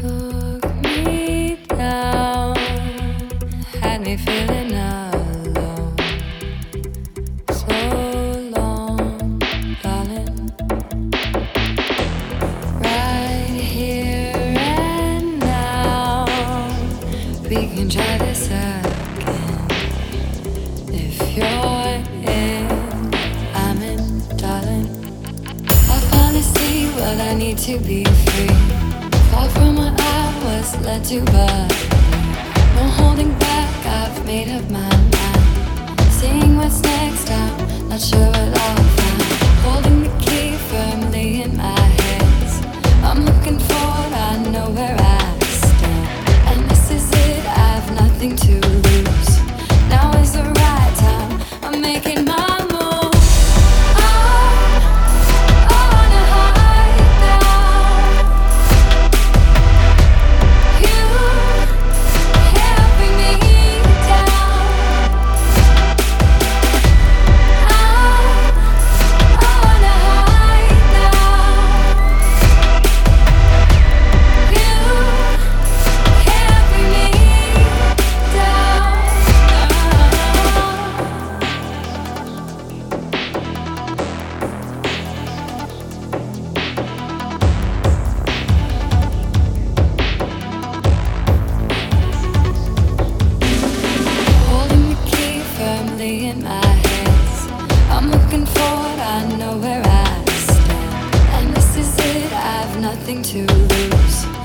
took me down, had me feeling alone. So long, darling. Right here and now, we can try this again. If you're in, I'm in, darling. I finally see what I need to be free. Far from what I was led to, but no holding back, I've made up my mind. Seeing what's next, I'm not sure what I'll find. Holding the key firmly in my hands, I'm looking forward, I know where I stand. And this is it, I've nothing to lose. Now is the right time, I'm making my move. In my hands, I'm looking forward, I know where I stand. And this is it, I've nothing to lose.